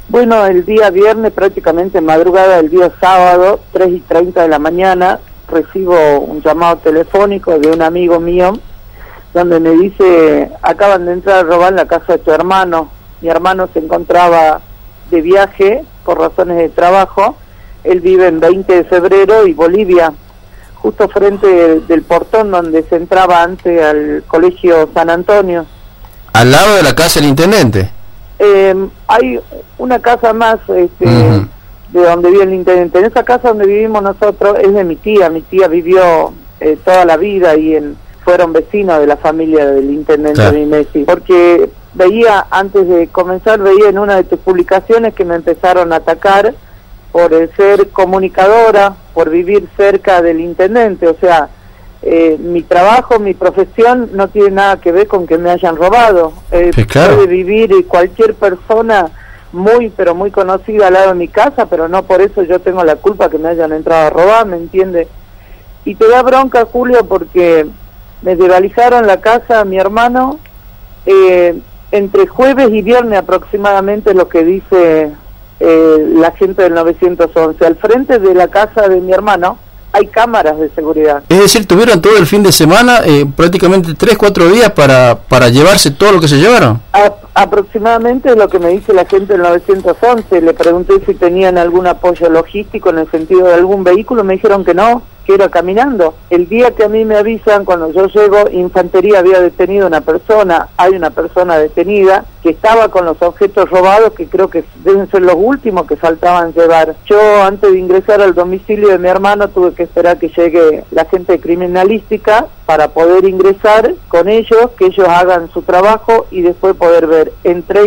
Bueno, el día viernes, prácticamente madrugada del día sábado, 3:30 de la mañana, recibo un llamado telefónico de un amigo mío, donde me dice: acaban de entrar a robar la casa de tu hermano. Mi hermano se encontraba de viaje por razones de trabajo. Él vive en 20 de febrero y Bolivia, justo frente del portón donde se entraba antes al colegio San Antonio. ¿Al lado de la casa del intendente? Hay una casa más de donde vive el intendente. En esa casa donde vivimos nosotros es de mi tía. Mi tía vivió toda la vida y fueron vecinos de la familia del intendente, claro. Messi. Porque veía, antes de comenzar, veía en una de tus publicaciones que me empezaron a atacar por ser comunicadora, por vivir cerca del intendente. O sea, mi trabajo, mi profesión no tiene nada que ver con que me hayan robado. Sí, claro. Puede vivir cualquier persona muy, pero muy conocida al lado de mi casa, pero no por eso yo tengo la culpa que me hayan entrado a robar, ¿me entiende? Y te da bronca, Julio, porque me desvalijaron la casa a mi hermano entre jueves y viernes aproximadamente, lo que dice la gente del 911. Al frente de la casa de mi hermano hay cámaras de seguridad. Es decir, tuvieron todo el fin de semana, prácticamente 3-4 días para llevarse todo lo que se llevaron. Aproximadamente es lo que me dice la gente del 911. Le pregunté si tenían algún apoyo logístico en el sentido de algún vehículo. Me dijeron que no, que era caminando. El día que a mí me avisan, cuando yo llego, Infantería había detenido una persona. Hay una persona detenida que estaba con los objetos robados, que creo que deben ser los últimos que faltaban llevar. Yo, antes de ingresar al domicilio de mi hermano, tuve que esperar que llegue la gente de criminalística para poder ingresar con ellos, que ellos hagan su trabajo y después poder ver. Entré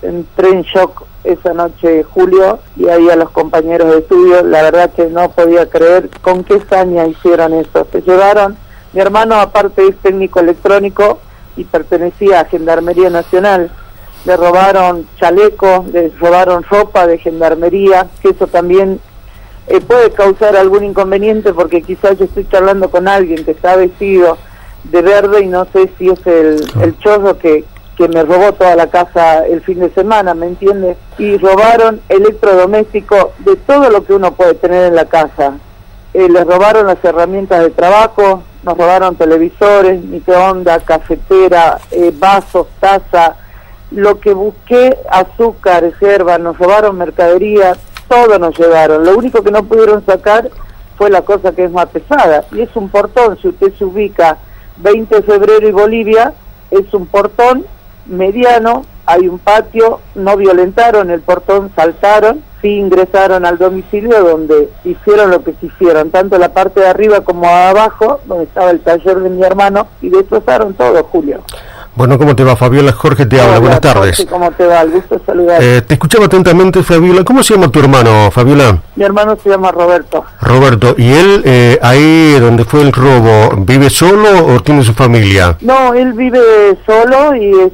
en shock esa noche, Julio, y ahí a los compañeros de estudio, la verdad que no podía creer con qué saña hicieron eso. Se llevaron, mi hermano aparte es técnico electrónico y pertenecía a Gendarmería Nacional. Le robaron chalecos, le robaron ropa de gendarmería, que eso también puede causar algún inconveniente, porque quizás yo estoy charlando con alguien que está vestido de verde y no sé si es el chorro que me robó toda la casa el fin de semana, ¿me entiendes? Y robaron electrodomésticos de todo lo que uno puede tener en la casa. Les robaron las herramientas de trabajo, nos robaron televisores, microondas, cafetera, vasos, taza, lo que busqué, azúcar, yerba, nos robaron mercadería, todo nos llevaron. Lo único que no pudieron sacar fue la cosa que es más pesada, y es un portón. Si usted se ubica 20 de febrero y Bolivia, es un portón mediano, hay un patio, no violentaron el portón, saltaron, sí ingresaron al domicilio, donde hicieron lo que hicieron, tanto la parte de arriba como abajo, donde estaba el taller de mi hermano, y destrozaron todo, Julio. Bueno, ¿cómo te va, Fabiola? Jorge te habla, buenas tardes. Jorge, ¿cómo te va? El gusto de saludar. Te escuchaba atentamente, Fabiola. ¿Cómo se llama tu hermano, Fabiola? Mi hermano se llama Roberto. Roberto, ¿y él ahí donde fue el robo, vive solo o tiene su familia? No, él vive solo y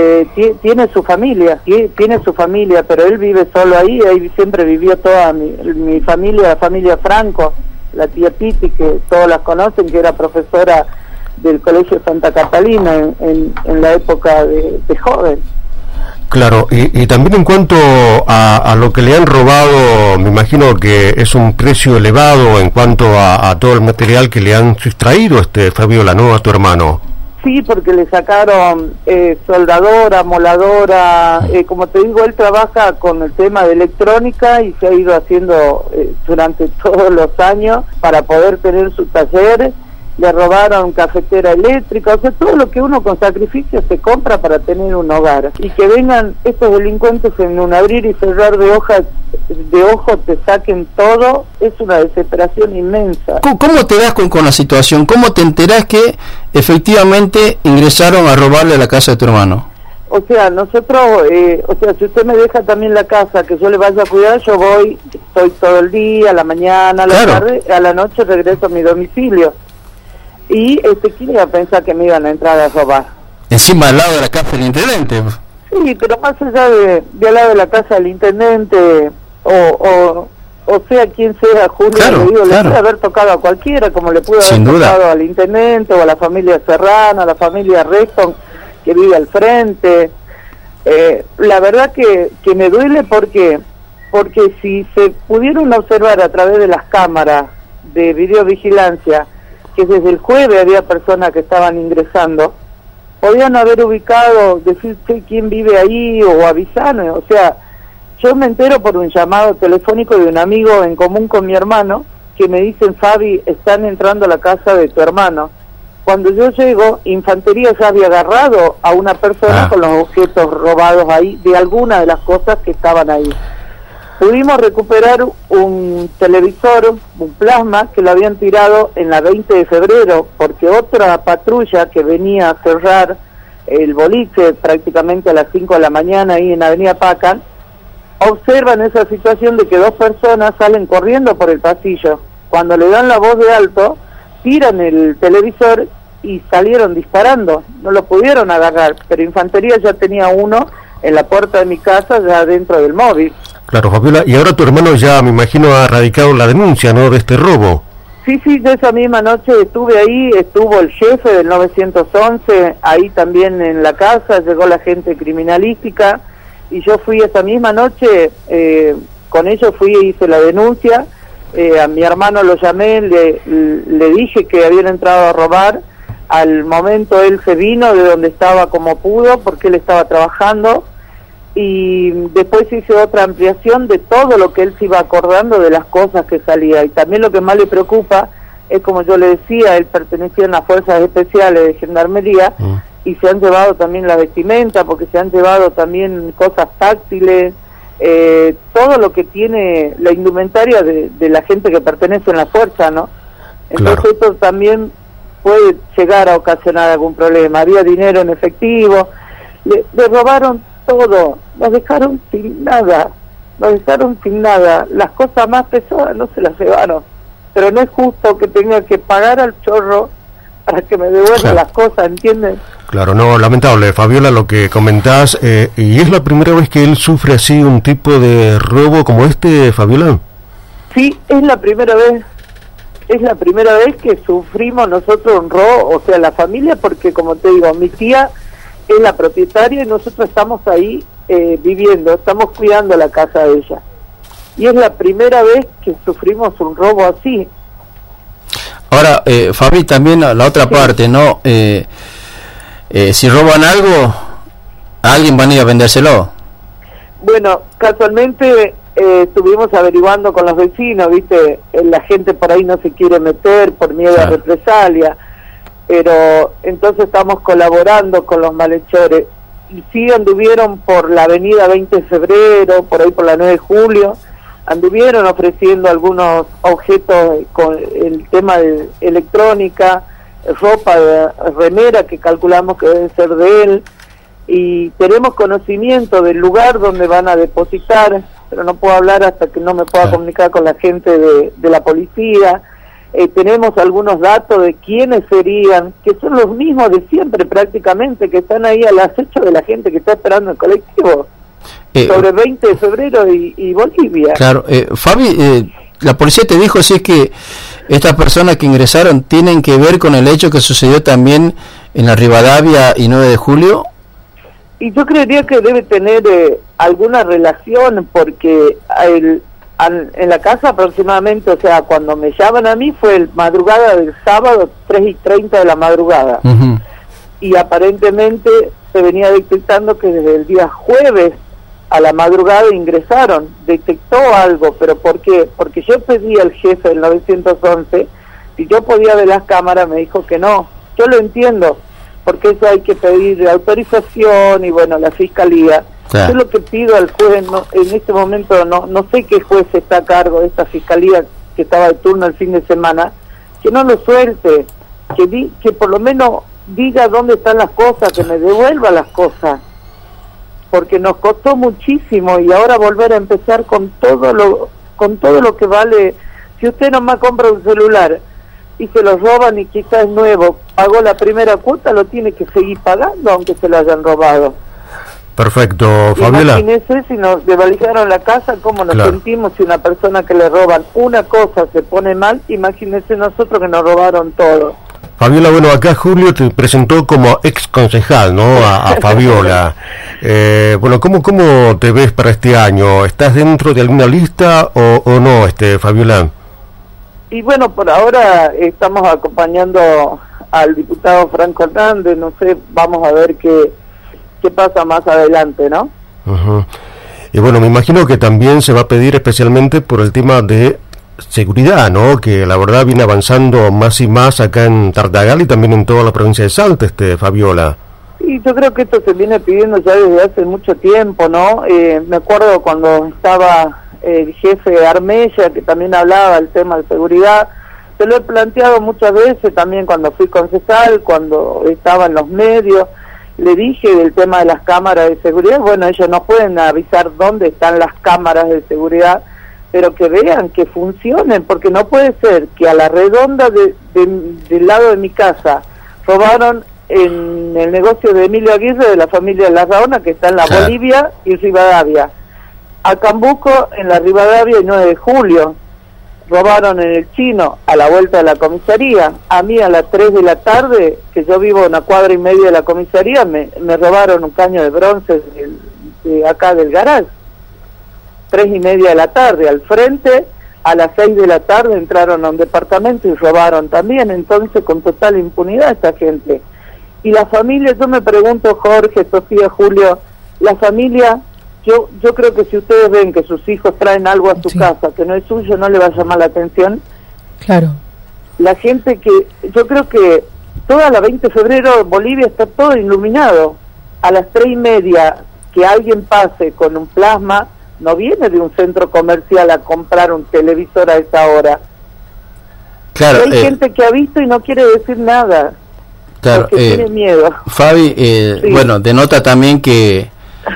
tiene su familia, pero él vive solo ahí siempre vivió toda mi familia, la familia Franco, la tía Piti, que todos las conocen, que era profesora del Colegio Santa Catalina en la época de joven. Claro, y también en cuanto a lo que le han robado, me imagino que es un precio elevado en cuanto a todo el material que le han sustraído, Fabiola, ¿no?, a tu hermano. Sí, porque le sacaron soldadora, moladora, como te digo, él trabaja con el tema de electrónica y se ha ido haciendo durante todos los años para poder tener su taller. Le robaron cafetera eléctrica, o sea, todo lo que uno con sacrificio se compra para tener un hogar. Y que vengan estos delincuentes en un abrir y cerrar de ojos te saquen todo, es una desesperación inmensa. ¿Cómo te das con la situación? ¿Cómo te enterás que efectivamente ingresaron a robarle a la casa de tu hermano? O sea, nosotros, si usted me deja también la casa, que yo le vaya a cuidar, yo voy, estoy todo el día, a la mañana, a la tarde, a la noche regreso a mi domicilio. Y ¿quién iba a pensar que me iban a entrar a robar? Encima al lado de la casa del intendente. Sí, pero más allá de al lado de la casa del intendente, o sea quien sea, Julio, le puede haber tocado a cualquiera, como le pudo haber tocado al intendente, o a la familia Serrano, a la familia Reston, que vive al frente. La verdad que me duele porque si se pudieron observar a través de las cámaras de videovigilancia que desde el jueves había personas que estaban ingresando, podían haber ubicado, decir quién vive ahí o avisarme. O sea, yo me entero por un llamado telefónico de un amigo en común con mi hermano que me dicen: Fabi, están entrando a la casa de tu hermano. Cuando yo llego, Infantería ya había agarrado a una persona con los objetos robados ahí, de alguna de las cosas que estaban ahí. Pudimos recuperar un televisor, un plasma, que lo habían tirado en la 20 de febrero, porque otra patrulla que venía a cerrar el boliche prácticamente a las 5 de la mañana ahí en Avenida Pacan, observan esa situación de que dos personas salen corriendo por el pasillo. Cuando le dan la voz de alto, tiran el televisor y salieron disparando. No lo pudieron agarrar, pero Infantería ya tenía uno en la puerta de mi casa, ya dentro del móvil. Claro, Fabiola, y ahora tu hermano ya, me imagino, ha radicado la denuncia, ¿no?, de este robo. Sí, yo esa misma noche estuve ahí, estuvo el jefe del 911, ahí también en la casa, llegó la gente criminalística, y yo fui esa misma noche, con ellos fui e hice la denuncia. A mi hermano lo llamé, le dije que habían entrado a robar. Al momento él se vino de donde estaba como pudo, porque él estaba trabajando, y después hice otra ampliación de todo lo que él se iba acordando de las cosas que salía. Y también lo que más le preocupa es, como yo le decía, él pertenecía a las fuerzas especiales de Gendarmería, y se han llevado también la vestimenta, porque se han llevado también cosas táctiles, todo lo que tiene la indumentaria de la gente que pertenece a la fuerza, ¿no? Entonces claro, esto también puede llegar a ocasionar algún problema. Había dinero en efectivo, le robaron todo, nos dejaron sin nada, las cosas más pesadas no se las llevaron, pero no es justo que tenga que pagar al chorro para que me devuelva las cosas, ¿entiendes? Claro, no, lamentable, Fabiola, lo que comentás, ¿y es la primera vez que él sufre así un tipo de robo como este, Fabiola? Sí, es la primera vez que sufrimos nosotros un robo, o sea, la familia, porque como te digo, mi tía es la propietaria y nosotros estamos ahí viviendo, estamos cuidando la casa de ella. Y es la primera vez que sufrimos un robo así. Ahora, Fabi, también la otra parte, ¿no? Si roban algo, a alguien van a ir a vendérselo. Bueno, casualmente estuvimos averiguando con los vecinos, ¿viste? La gente por ahí no se quiere meter por miedo a represalia, pero entonces estamos colaborando con los malhechores. Y sí anduvieron por la avenida 20 de febrero, por ahí por la 9 de julio, anduvieron ofreciendo algunos objetos con el tema de electrónica, ropa, remera, que calculamos que deben ser de él, y tenemos conocimiento del lugar donde van a depositar, pero no puedo hablar hasta que no me pueda comunicar con la gente de la policía. Tenemos algunos datos de quiénes serían, que son los mismos de siempre prácticamente, que están ahí al acecho de la gente que está esperando el colectivo, sobre 20 de febrero y Bolivia. Claro, Fabi, la policía te dijo si es que estas personas que ingresaron tienen que ver con el hecho que sucedió también en la Rivadavia y 9 de julio. Y yo creería que debe tener alguna relación, porque en la casa aproximadamente, o sea, cuando me llaman a mí fue madrugada del sábado, 3:30 de la madrugada. Y aparentemente se venía detectando que desde el día jueves a la madrugada ingresaron, detectó algo. ¿Pero por qué? Porque yo pedí al jefe del 911 si yo podía ver las cámaras, me dijo que no. Yo lo entiendo, porque eso hay que pedir autorización y bueno, la fiscalía. Yo lo que pido al juez, en este momento no sé qué juez está a cargo de esta fiscalía que estaba de turno el fin de semana, que no lo suelte, que por lo menos diga dónde están las cosas, que me devuelva las cosas, porque nos costó muchísimo, y ahora volver a empezar con todo lo que vale. Si usted nomás compra un celular y se lo roban y quizás es nuevo, pagó la primera cuota, lo tiene que seguir pagando aunque se lo hayan robado. Perfecto, Fabiola. Imagínese si nos desvalijaron la casa, cómo nos sentimos si una persona que le roban una cosa se pone mal, imagínese nosotros que nos robaron todo. Fabiola, bueno, acá Julio te presentó como ex concejal, ¿no? A Fabiola. Bueno, ¿cómo te ves para este año? ¿Estás dentro de alguna lista o no, Fabiola? Y bueno, por ahora estamos acompañando al diputado Franco Hernández, no sé, vamos a ver qué pasa más adelante, ¿no? Uh-huh. Y bueno, me imagino que también se va a pedir especialmente por el tema de seguridad, ¿no? Que la verdad viene avanzando más y más acá en Tartagal y también en toda la provincia de Salta, Fabiola. Y yo creo que esto se viene pidiendo ya desde hace mucho tiempo, ¿no? Me acuerdo cuando estaba el jefe Armella, que también hablaba del tema de seguridad. Se lo he planteado muchas veces también cuando fui concejal, cuando estaba en los medios. Le dije del tema de las cámaras de seguridad. Bueno, ellos no pueden avisar dónde están las cámaras de seguridad, pero que vean, que funcionen, porque no puede ser que a la redonda del lado de mi casa robaron en el negocio de Emilio Aguirre, de la familia Larraona, que está en la Bolivia y Rivadavia. A Cambuco, en la Rivadavia y 9 de julio. Robaron en el Chino, a la vuelta de la comisaría. A mí a las 3 de la tarde, que yo vivo a 1,5 cuadras de la comisaría, me robaron un caño de bronce de acá del garage. 3:30 de la tarde, al frente, a las 6 de la tarde entraron a un departamento y robaron también, entonces con total impunidad esta gente. Y la familia, yo me pregunto, Jorge, Sofía, Julio, la familia, yo creo que si ustedes ven que sus hijos traen algo a su casa que no es suyo, ¿no le va a llamar la atención? Claro. La gente que, yo creo que toda la 20 de febrero Bolivia está todo iluminado. A las 3:30 que alguien pase con un plasma, no viene de un centro comercial a comprar un televisor a esa hora. Claro, hay gente que ha visto y no quiere decir nada, claro, porque tiene miedo. Fabi, sí. Bueno, denota también que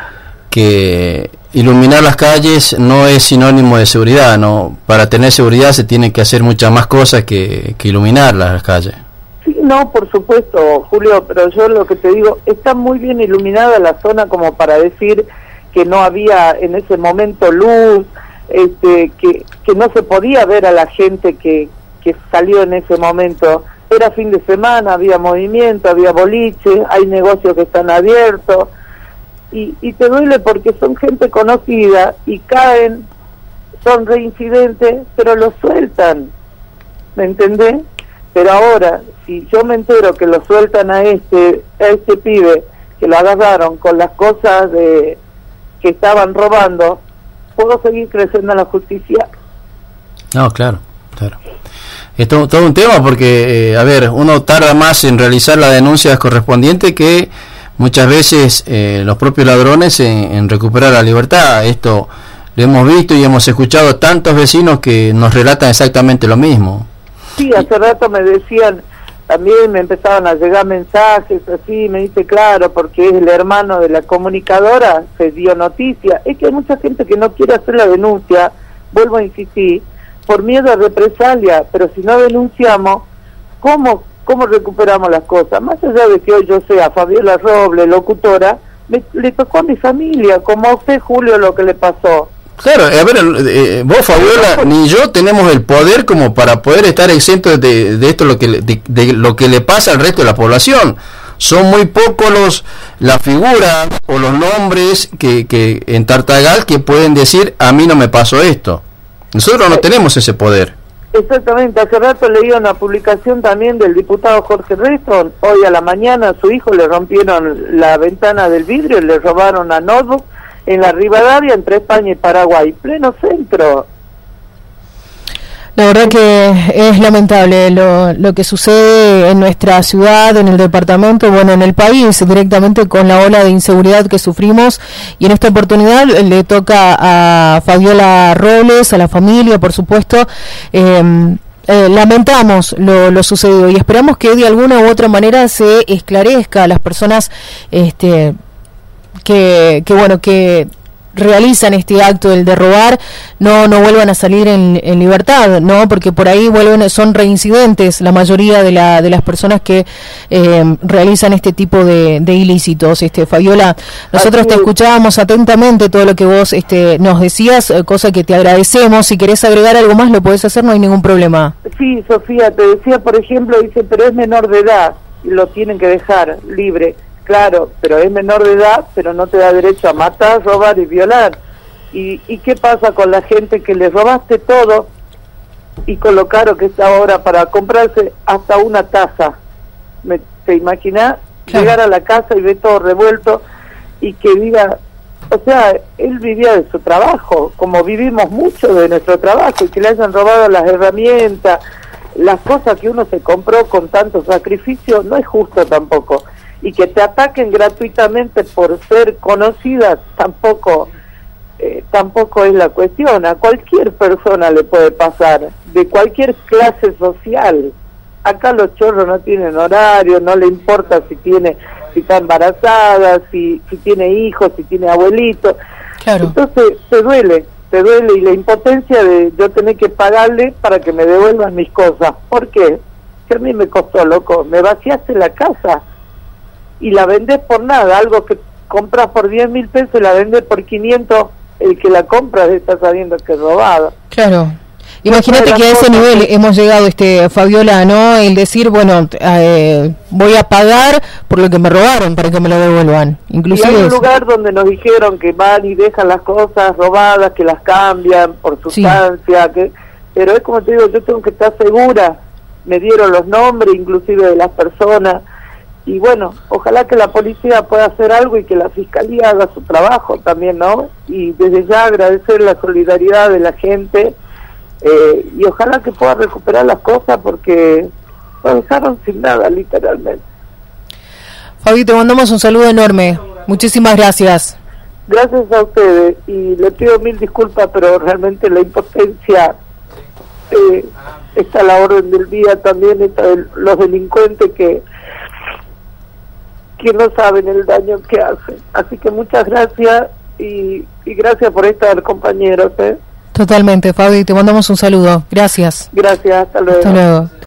iluminar las calles no es sinónimo de seguridad, ¿no? Para tener seguridad se tienen que hacer muchas más cosas que iluminar las calles. Sí, no, por supuesto, Julio, pero yo lo que te digo, está muy bien iluminada la zona como para decir que no había en ese momento luz, que no se podía ver a la gente que salió en ese momento. Era fin de semana, había movimiento, había boliche, hay negocios que están abiertos, y te duele porque son gente conocida y caen, son reincidentes, pero lo sueltan, ¿me entendés? Pero ahora, si yo me entero que lo sueltan a este pibe, que lo agarraron con las cosas que estaban robando, ¿puedo seguir creciendo en la justicia? No, claro. Es todo un tema porque, a ver, uno tarda más en realizar las denuncias correspondientes que muchas veces los propios ladrones en recuperar la libertad. Esto lo hemos visto y hemos escuchado tantos vecinos que nos relatan exactamente lo mismo. Sí, hace rato me decían, también me empezaban a llegar mensajes así, me dice, claro, porque es el hermano de la comunicadora, se dio noticia. Es que hay mucha gente que no quiere hacer la denuncia, vuelvo a insistir, por miedo a represalia, pero si no denunciamos, ¿cómo recuperamos las cosas? Más allá de que hoy yo sea Fabiola Robles, locutora, le tocó a mi familia, como a usted, Julio, lo que le pasó. Claro, a ver, vos, Fabiola, ni yo tenemos el poder como para poder estar exentos de esto, de lo que le pasa al resto de la población. Son muy pocos las figuras o los nombres que en Tartagal que pueden decir, a mí no me pasó esto. Nosotros no tenemos ese poder. Exactamente, hace rato leí una publicación también del diputado Jorge Reston. Hoy a la mañana a su hijo le rompieron la ventana del vidrio y le robaron a notebook en la Rivadavia, entre España y Paraguay, pleno centro. La verdad que es lamentable lo que sucede en nuestra ciudad, en el departamento, bueno, en el país, directamente con la ola de inseguridad que sufrimos, y en esta oportunidad le toca a Fabiola Robles, a la familia, por supuesto. Lamentamos lo sucedido y esperamos que de alguna u otra manera se esclarezca a las personas que realizan este acto, el de robar, no vuelvan a salir en libertad, ¿no? Porque por ahí son reincidentes la mayoría de las personas que realizan este tipo de ilícitos. Fabiola, nosotros te escuchábamos atentamente todo lo que vos nos decías, cosa que te agradecemos. Si querés agregar algo más lo podés hacer, no hay ningún problema. Sí, Sofía, te decía, por ejemplo, dice, pero es menor de edad, y lo tienen que dejar libre. Claro, pero es menor de edad, pero no te da derecho a matar, robar y violar. ¿Y qué pasa con la gente que le robaste todo y con lo caro que está ahora para comprarse hasta una taza? ¿Te imaginas? Claro. Llegar a la casa y ver todo revuelto y que diga, o sea, él vivía de su trabajo, como vivimos mucho de nuestro trabajo, y que le hayan robado las herramientas, las cosas que uno se compró con tanto sacrificio, no es justo tampoco. Y que te ataquen gratuitamente por ser conocida tampoco es la cuestión. A cualquier persona le puede pasar, de cualquier clase social. Acá los chorros no tienen horario, no le importa si está embarazada, si tiene hijos, si tiene abuelitos. Claro. Entonces te duele, y la impotencia de yo tener que pagarle para que me devuelvan mis cosas. ¿Por qué? Que a mí me costó, loco, me vaciaste la casa y la vendés por nada, algo que compras por 10.000 pesos y la vendés por 500, el que la compra está sabiendo que es robado. Claro. Imagínate que a ese nivel hemos llegado, Fabiola, ¿no? El decir, bueno, voy a pagar por lo que me robaron para que me lo devuelvan. Inclusive y hay un lugar donde nos dijeron que van y dejan las cosas robadas, que las cambian por sustancia, sí. Pero es como te digo, yo tengo que estar segura. Me dieron los nombres, inclusive de las personas. Y bueno, ojalá que la policía pueda hacer algo y que la fiscalía haga su trabajo también, ¿no? Y desde ya agradecer la solidaridad de la gente, y ojalá que pueda recuperar las cosas porque nos dejaron sin nada, literalmente. Fabi, te mandamos un saludo enorme. Muchísimas gracias. Gracias a ustedes y le pido mil disculpas, pero realmente la impotencia está a la orden del día también, está los delincuentes que no saben el daño que hacen. Así que muchas gracias y gracias por estar, compañeros. Totalmente, Fabi, te mandamos un saludo. Gracias. Gracias, hasta luego. Hasta luego.